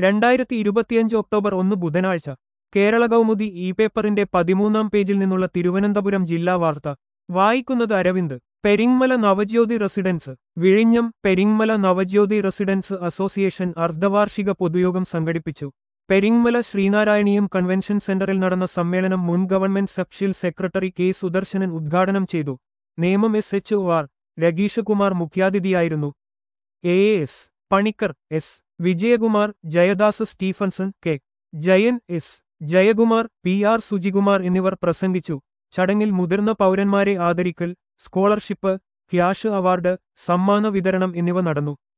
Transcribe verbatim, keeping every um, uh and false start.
രണ്ടായിരത്തി ഇരുപത്തിയഞ്ച് ഒക്ടോബർ ഒന്ന് ബുധനാഴ്ച കേരള കൗമുദി ഇ പേപ്പറിന്റെ പതിമൂന്നാം പേജിൽ നിന്നുള്ള തിരുവനന്തപുരം ജില്ലാ വാർത്ത വായിക്കുന്നത് അരവിന്ദ്. പെരിങ്മല നവജ്യോതി റെസിഡൻസ് വിഴിഞ്ഞം. പെരിങ്മല നവജ്യോതി റെസിഡൻസ് അസോസിയേഷൻ അർദ്ധവാർഷിക പൊതുയോഗം സംഘടിപ്പിച്ചു. പെരിങ്മല ശ്രീനാരായണീയം കൺവെൻഷൻ സെന്ററിൽ നടന്ന സമ്മേളനം മുൻ ഗവൺമെന്റ് സബ്ഷിൽ സെക്രട്ടറി കെ സുദർശനൻ ഉദ്ഘാടനം ചെയ്തു. Nemom S H O R Rageesh Kumar മുഖ്യാതിഥിയായിരുന്നു. A S Panicker, S Vijayakumar, Jayadas Stephenson, K Jayan, S Jayakumar, P R Sujikumar എന്നിവർ പ്രസംഗിച്ചു. ചടങ്ങിൽ മുതിർന്ന പൗരന്മാരെ ആദരിക്കൽ, സ്കോളർഷിപ്പ്, ക്യാഷ് അവാർഡ്, സമ്മാന വിതരണം എന്നിവ നടന്നു.